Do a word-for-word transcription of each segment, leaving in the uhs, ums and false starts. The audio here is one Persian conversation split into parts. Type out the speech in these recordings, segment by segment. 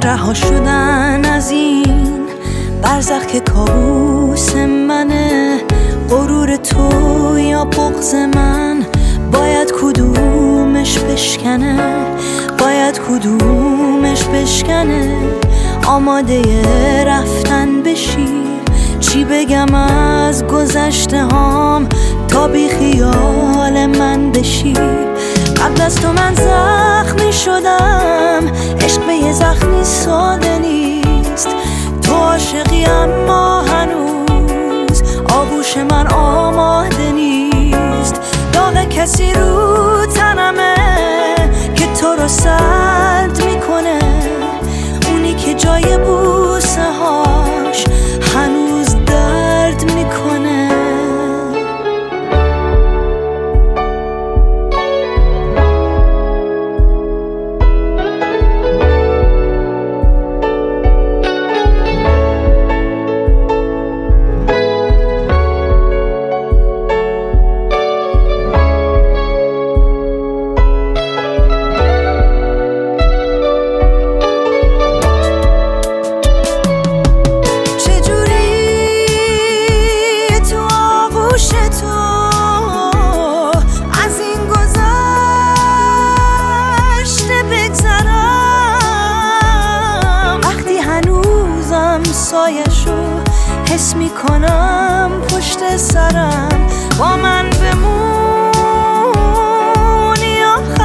رها شدن از این برزخ که کابوس منه، غرور تو یا بغض من، باید کدومش بشکنه، باید کدومش بشکنه. آماده رفتن بشی، چی بگم از گذشته هام تا بی خیال من بشی. قبل از تو من زخمی شدم، عشق به یه زخمی ساده نیست. تو عاشقی اما هنوز آغوش من آماده نیست. داغ کسی رو تنمه که تو رو سرد میکنه، اونی که جای بوسه هاش هنوز درد میکنه. سایشو حس میکنم پشت سرم، با من بمونی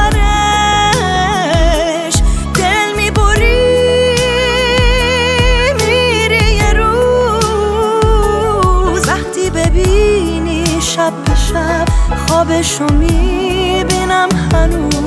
آخرش. دل میبری میری یه روز، وقتی ببینی شب به شب خوابشو میبینم هنوز.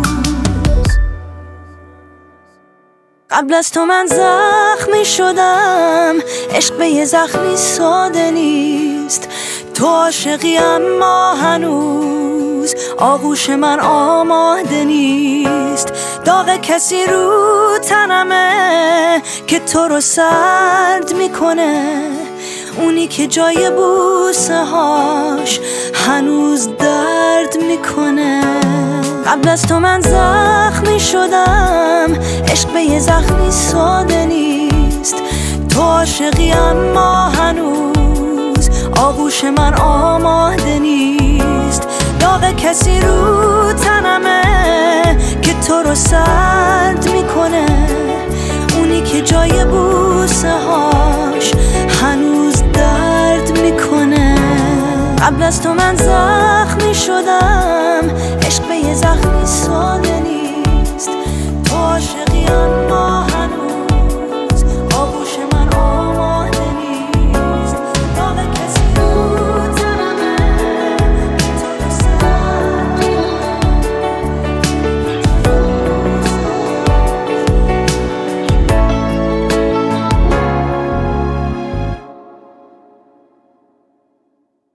قبل از تو من زخمی شدم، عشق به یه زخمی ساده نیست. تو عاشقی اما هنوز آغوش من آماده نیست. داغ کسی رو تنمه که تو رو سرد میکنه، اونی که جای بوسه هاش هنوز درد میکنه. قبل از تو من زخمی شدم، عشق به یه زخمی ساده نیست. تو عاشقی اما هنوز آغوش من آماده نیست. داغ کسی رو تنمه که تو رو سرد میکنه، اونی که جای بوسه هاش هنوز درد میکنه. قبل از تو من زخمی شدم، عشق به یه زخمی ساده نیست.